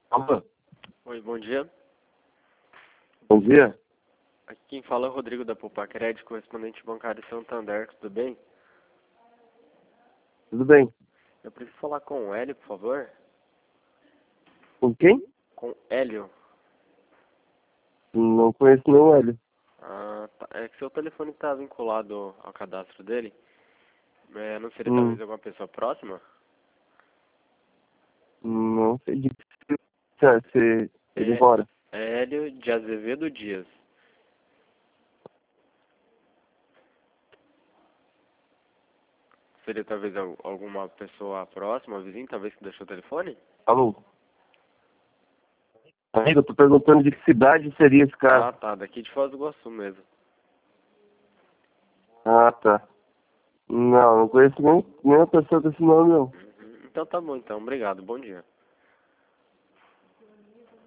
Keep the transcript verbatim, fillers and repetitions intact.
Alô, Oi, bom dia. bom dia. Aqui quem fala é o Rodrigo da Poupa Crédito, correspondente bancário Santander, tudo bem? Tudo bem? Eu preciso falar com o Hélio, por favor. Com quem? Com Hélio. Não conheço nenhum Hélio. Ah, tá. É que seu telefone está vinculado ao cadastro dele. É, não seria Hum, talvez alguma pessoa próxima? não sei de que você você ele É, mora. é Hélio de Azevedo Dias. Seria talvez al- alguma pessoa próxima, vizinho, talvez que deixou o telefone? Alô? Amigo, eu tô perguntando de que cidade seria esse Ah, cara. tá. Daqui de Foz do Iguaçu mesmo. Ah, tá. Não, não conheço nem, nenhuma pessoa com esse nome, não. Uhum. Então tá bom, então. Obrigado. Bom dia.